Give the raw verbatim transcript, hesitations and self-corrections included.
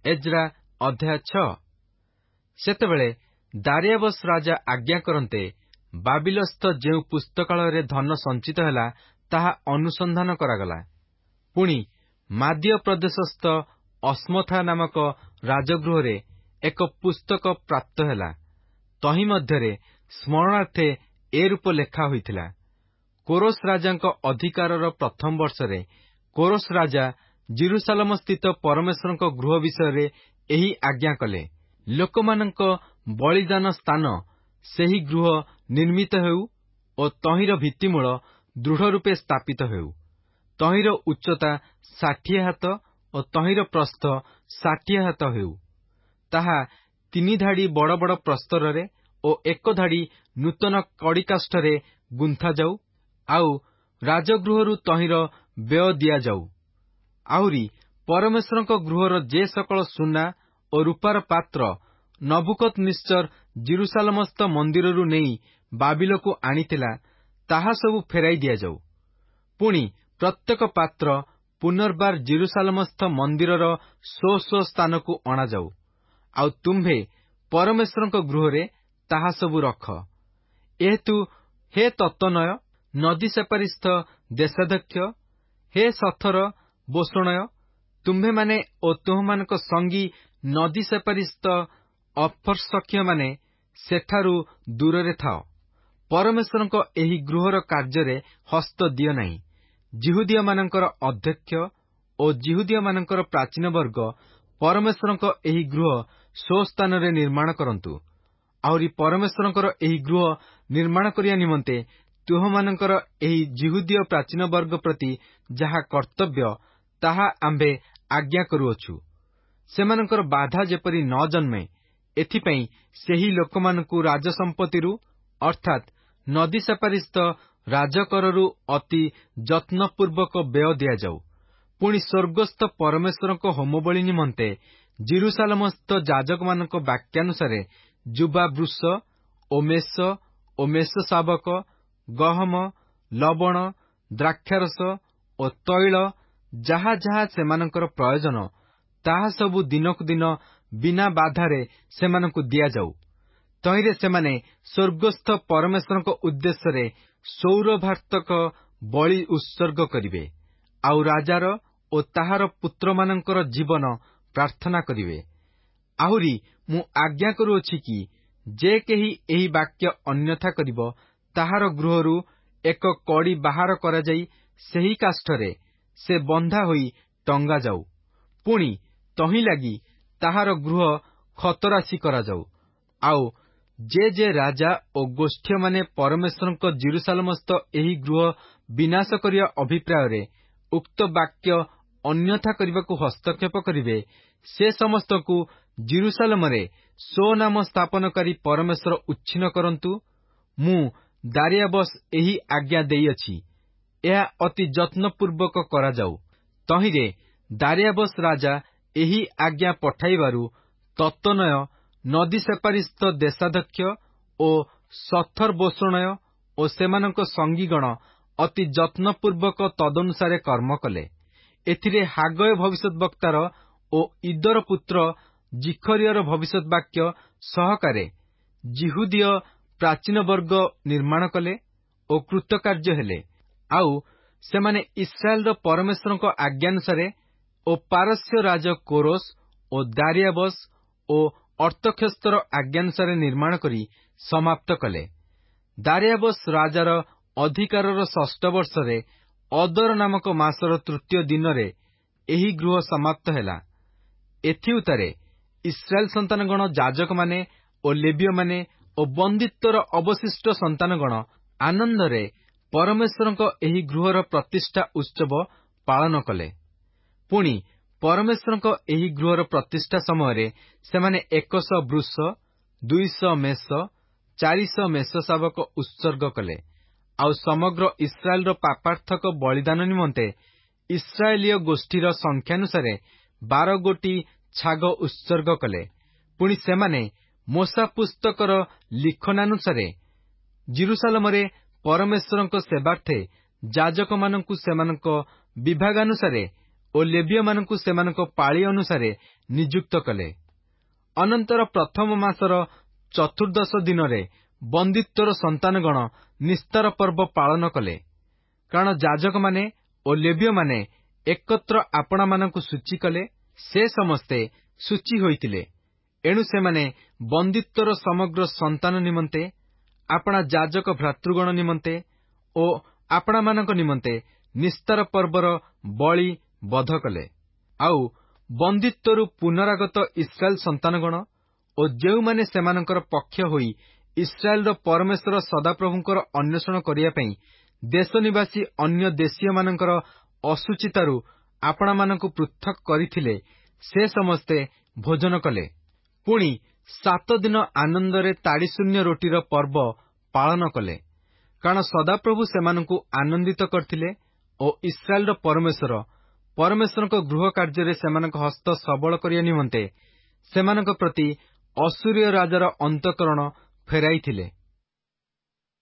Ezra ଅଧ୍ୟାୟ ଛଅ। ସେତେବେଳେ ଦାରିଆବସ୍ ରାଜା ଆଜ୍ଞା କରନ୍ତେ ବାବିଲସ୍ଥ ଯେଉଁ ପୁସ୍ତକାଳୟରେ ଧନ ସଞ୍ଚିତ ହେଲା, ତାହା ଅନୁସନ୍ଧାନ କରାଗଲା। ପୁଣି ମାଦୀୟ ପ୍ରଦେଶସ୍ଥ ଅସ୍ମଥା ନାମକ ରାଜଗୃହରେ ଏକ ପୁସ୍ତକ ପ୍ରାପ୍ତ ହେଲା। ତହିଁ ମଧ୍ୟରେ ସ୍ମରଣାର୍ଥେ ଏ ରୂପ ଲେଖା ହୋଇଥିଲା। କୋରସ୍ ରାଜାଙ୍କ ଅଧିକାରର ପ୍ରଥମ ବର୍ଷରେ କୋରସ୍ ରାଜା ଜିରୁସାଲମସ୍ଥିତ ପରମେଶ୍ୱରଙ୍କ ଗୃହ ବିଷୟରେ ଏହି ଆଜ୍ଞା କଲେ, ଲୋକମାନଙ୍କ ବଳିଦାନ ସ୍ଥାନ ସେହି ଗୃହ ନିର୍ମିତ ହେଉ ଓ ତହିଁର ଭିତ୍ତିମୂଳ ଦୃଢ଼ ରୂପେ ସ୍ଥାପିତ ହେଉ। ତହିଁର ଉଚ୍ଚତା ଷାଠିଏ ହାତ ଓ ତହିଁର ପ୍ରସ୍ଥ ଷାଠିଏ ହାତ ହେଉ। ତାହା ତିନି ଧାଡ଼ି ବଡ଼ ବଡ଼ ପ୍ରସ୍ତରରେ ଓ ଏକ ଧାଡ଼ି ନୂତନ କଡ଼ିକାଷ୍ଠରେ ଗୁନ୍ଥା ଯାଉ। ଆଉ ରାଜଗୃହରୁ ତହିଁର ବ୍ୟୟ ଦିଆଯାଉ। ଆହୁରି ପରମେଶ୍ୱରଙ୍କ ଗୃହର ଯେ ସକଳ ସୁନା ଓ ରୂପାର ପାତ୍ର ନବୁକଦ୍ନେଶ୍ଚର ଜିରୁସାଲମସ୍ଥ ମନ୍ଦିରରୁ ନେଇ ବାବିଲକୁ ଆଣିଥିଲା, ତାହା ସବୁ ଫେରାଇ ଦିଆଯାଉ। ପୁଣି ପ୍ରତ୍ୟେକ ପାତ୍ର ପୁନର୍ବାର ଜିରୁସାଲମସ୍ଥ ମନ୍ଦିରର ସ୍ୱ ସ୍ୱ ସ୍ଥାନକୁ ଅଣାଯାଉ। ଆଉ ତୁମ୍ଭେ ପରମେଶ୍ୱରଙ୍କ ଗୃହରେ ତାହା ସବୁ ରଖ। ଏହେତୁ ହେ ତତ୍ତନୟ, ନଦୀ ସେପାରିସ୍ଥ ଦେଶାଧ୍ୟକ୍ଷ, ହେ ସଥର ବୋଷଣୟ, ତୁମ୍ଭେମାନେ ଓ ତୁମ୍ଭମାନଙ୍କ ସଙ୍ଗୀ ନଦୀ ସେପାରିସ୍ଥ ଅପର୍ଷଖ୍ୟମାନେ ସେଠାରୁ ଦୂରରେ ଥାଅ। ପରମେଶ୍ୱରଙ୍କ ଏହି ଗୃହର କାର୍ଯ୍ୟରେ ହସ୍ତ ଦିଅ ନାହିଁ। ଯିହୁଦୀୟମାନଙ୍କର ଅଧ୍ୟକ୍ଷ ଓ ଯିହୁଦୀୟମାନଙ୍କର ପ୍ରାଚୀନ ବର୍ଗ ପରମେଶ୍ୱରଙ୍କ ଏହି ଗୃହ ସ୍ୱସ୍ଥାନରେ ନିର୍ମାଣ କରନ୍ତୁ। ଆହୁରି ପରମେଶ୍ୱରଙ୍କର ଏହି ଗୃହ ନିର୍ମାଣ କରିବା ନିମନ୍ତେ ତୁମ୍ଭମାନଙ୍କର ଏହି ଯିହୁଦୀୟ ପ୍ରାଚୀନ ବର୍ଗ ପ୍ରତି ଯାହା କର୍ତ୍ତବ୍ୟ, ତାହା ଆମ୍ଭେ ଆଜ୍ଞା କରୁଅଛୁ। ସେମାନଙ୍କର ବାଧା ଯେପରି ନ ଜନ୍ମେ, ଏଥିପାଇଁ ସେହି ଲୋକମାନଙ୍କୁ ରାଜସମ୍ପତ୍ତିରୁ ଅର୍ଥାତ୍ ନଦୀ ସେପାରିସ୍ଥ ରାଜକରରୁ ଅତି ଯତ୍ନପୂର୍ବକ ବ୍ୟୟ ଦିଆଯାଉ। ପୁଣି ସ୍ୱର୍ଗସ୍ଥ ପରମେଶ୍ୱରଙ୍କ ହୋମବଳି ନିମନ୍ତେ ଜିରୁସାଲମସ୍ଥ ଯାଜକମାନଙ୍କ ବାକ୍ୟାନୁସାରେ ଯୁବା ବୃଷ ଓ ମେଷ ଓ ମେଷଶାବକ, ଗହମ, ଲବଣ, ଦ୍ରାକ୍ଷାରସ ଓ ତୈଳ, ଯାହା ଯାହା ସେମାନଙ୍କର ପ୍ରୟୋଜନ, ତାହା ସବୁ ଦିନକୁ ଦିନ ବିନା ବାଧାରେ ସେମାନଙ୍କୁ ଦିଆଯାଉ। ତହିଁରେ ସେମାନେ ସ୍ୱର୍ଗସ୍ଥ ପରମେଶ୍ୱରଙ୍କ ଉଦ୍ଦେଶ୍ୟରେ ସୌରଭାର୍ତ୍ତକ ବଳି ଉତ୍ସର୍ଗ କରିବେ। ଆଉ ରାଜାର ଓ ତାହାର ପୁତ୍ରମାନଙ୍କର ଜୀବନ ପ୍ରାର୍ଥନା କରିବେ। ଆହୁରି ମୁଁ ଆଜ୍ଞା କରୁଅଛି କି, ଯେ କେହି ଏହି ବାକ୍ୟ ଅନ୍ୟଥା କରିବ, ତାହାର ଗୃହରୁ ଏକ କଡ଼ି ବାହାର କରାଯାଇ ସେହି କାଷ୍ଠରେ ସେ ବନ୍ଧା ହୋଇ ଟଙ୍ଗା ଯାଉ। ପୁଣି ତହିଁ ଲାଗି ତାହାର ଗୃହ ଖତରାଶି କରାଯାଉ। ଆଉ ଯେ ଯେ ରାଜା ଓ ଗୋଷ୍ଠୀୟମାନେ ପରମେଶ୍ୱରଙ୍କ ଜିରୁସାଲମସ୍ଥ ଏହି ଗୃହ ବିନାଶ କରିବା ଅଭିପ୍ରାୟରେ ଉକ୍ତ ବାକ୍ୟ ଅନ୍ୟଥା କରିବାକୁ ହସ୍ତକ୍ଷେପ କରିବେ, ସେ ସମସ୍ତଙ୍କୁ ଜିରୁସାଲମରେ ସ୍ୱନାମ ସ୍ଥାପନକାରୀ ପରମେଶ୍ୱର ଉଚ୍ଛିନ୍ନ କରନ୍ତୁ। ମୁଁ ଦାରିଆବସ୍ ଏହି ଆଜ୍ଞା ଦେଇଅଛି, ଏହା ଅତି ଯତ୍ନପୂର୍ବକ କରାଯାଉ। ତହିଁରେ ଦାରିଆବସ୍ ରାଜା ଏହି ଆଜ୍ଞା ପଠାଇବାରୁ ତତ୍ତନୟ, ନଦୀ ସେପାରିସ୍ଥ ଦେଶାଧ୍ୟକ୍ଷ ଓ ସଥର୍ବୋଷଣୟ ଓ ସେମାନଙ୍କ ସଙ୍ଗୀଗଣ ଅତି ଯତ୍ନପୂର୍ବକ ତଦନୁସାରେ କର୍ମ କଲେ। ଏଥିରେ ହାଗୟ ଭବିଷ୍ୟଦ୍ବକ୍ତାର ଓ ଇଦର ପୁତ୍ର ଜିଖରିୟର ଭବିଷ୍ୟତ୍ ବାକ୍ୟ ସହକାରେ ଯିହୁଦୀୟ ପ୍ରାଚୀନ ବର୍ଗ ନିର୍ମାଣ କଲେ ଓ କୃତକାର୍ଯ୍ୟ ହେଲେ। ଆଉ ସେମାନେ ଇସ୍ରାଏଲର ପରମେଶ୍ୱରଙ୍କ ଆଜ୍ଞାନୁସାରେ ଓ ପାରସ୍ୟ ରାଜ କୋରସ୍ ଓ ଦାରିଆବସ୍ ଓ ଅର୍ତ୍ତକ୍ଷସ୍ତର ଆଜ୍ଞାନୁସାରେ ନିର୍ମାଣ କରି ସମାପ୍ତ କଲେ। ଦାରିଆବସ୍ ରାଜାର ଅଧିକାରର ଷଷ୍ଠ ବର୍ଷରେ ଅଦର ନାମକ ମାସର ତୃତୀୟ ଦିନରେ ଏହି ଗୃହ ସମାପ୍ତ ହେଲା। ଏଥିଉତ୍ତାରେ ଇସ୍ରାଏଲ ସନ୍ତାନଗଣ, ଯାଜକମାନେ ଓ ଲେବୀୟମାନେ ଓ ବନ୍ଦିତ୍ୱର ଅବଶିଷ୍ଟ ସନ୍ତାନଗଣ ଆନନ୍ଦରେ ପରମେଶ୍ୱରଙ୍କ ଏହି ଗୃହର ପ୍ରତିଷ୍ଠା ଉତ୍ସବ ପାଳନ କଲେ। ପୁଣି ପରମେଶ୍ୱରଙ୍କ ଏହି ଗୃହର ପ୍ରତିଷ୍ଠା ସମୟରେ ସେମାନେ ଏକଶହ ବୃଷ, ଦୁଇଶହ ମେଷ, ଚାରିଶହ ମେଷଶାବକ ଉତ୍ସର୍ଗ କଲେ। ଆଉ ସମଗ୍ର ଇସ୍ରାଏଲର ପାପାର୍ଥକ ବଳିଦାନ ନିମନ୍ତେ ଇସ୍ରାଏଲୀୟ ଗୋଷ୍ଠୀର ସଂଖ୍ୟାନୁସାରେ ବାର ଗୋଟି ଛାଗ ଉତ୍ସର୍ଗ କଲେ। ପୁଣି ସେମାନେ ମୋଶା ପୁସ୍ତକର ଲିଖନାନୁସାରେ ଜିରୁସାଲମରେ ପରମେଶ୍ୱରଙ୍କ ସେବାର୍ଥେ ଯାଜକମାନଙ୍କୁ ସେମାନଙ୍କ ବିଭାଗାନୁସାରେ ଓ ଲେବୀୟମାନଙ୍କୁ ସେମାନଙ୍କ ପାଳି ଅନୁସାରେ ନିଯୁକ୍ତ କଲେ। ଅନନ୍ତର ପ୍ରଥମ ମାସର ଚତୁର୍ଦ୍ଦଶ ଦିନରେ ବନ୍ଦିତ୍ୱର ସନ୍ତାନଗଣ ନିସ୍ତାର ପର୍ବ ପାଳନ କଲେ, କାରଣ ଯାଜକମାନେ ଓ ଲେବୀୟମାନେ ଏକତ୍ର ଆପଣାମାନଙ୍କୁ ସୂଚୀ କଲେ। ସେ ସମସ୍ତେ ସୂଚୀ ହୋଇଥିଲେ, ଏଣୁ ସେମାନେ ବନ୍ଦିତ୍ୱର ସମଗ୍ର ସନ୍ତାନ ନିମନ୍ତେ, ଆପଣା ଯାଜକ ଭ୍ରାତୃଗଣ ନିମନ୍ତେ ଓ ଆପଣାମାନଙ୍କ ନିମନ୍ତେ ନିସ୍ତାର ପର୍ବର ବଳି ବଧ କଲେ। ଆଉ ବନ୍ଦିତ୍ୱରୁ ପୁନରାଗତ ଇସ୍ରାଏଲ୍ ସନ୍ତାନଗଣ ଓ ଯେଉଁମାନେ ସେମାନଙ୍କର ପକ୍ଷ ହୋଇ ଇସ୍ରାଏଲ୍ର ପରମେଶ୍ୱର ସଦାପ୍ରଭୁଙ୍କର ଅନ୍ୱେଷଣ କରିବା ପାଇଁ ଦେଶ ନିବାସୀ ଅନ୍ୟ ଦେଶୀୟମାନଙ୍କର ଅଶୁଚିତାରୁ ଆପଣାମାନଙ୍କୁ ପୃଥକ୍ କରିଥିଲେ, ସେ ସମସ୍ତେ ଭୋଜନ କଲେ। ପୁଣି ସାତ ଦିନ ଆନନ୍ଦରେ ତାଡ଼ିଶୂନ୍ୟ ରୋଟିର ପର୍ବ ପାଳନ କଲେ, କାରଣ ସଦାପ୍ରଭୁ ସେମାନଙ୍କୁ ଆନନ୍ଦିତ କରିଥିଲେ ଓ ଇସ୍ରାଏଲ୍ର ପରମେଶ୍ୱର ପରମେଶ୍ୱରଙ୍କ ଗୃହ କାର୍ଯ୍ୟରେ ସେମାନଙ୍କ ହସ୍ତ ସବଳ କରିବା ନିମନ୍ତେ ସେମାନଙ୍କ ପ୍ରତି ଅଶ୍ଶୂରୀୟ ରାଜାର ଅନ୍ତଃକରଣ ଫେରାଇଥିଲେ।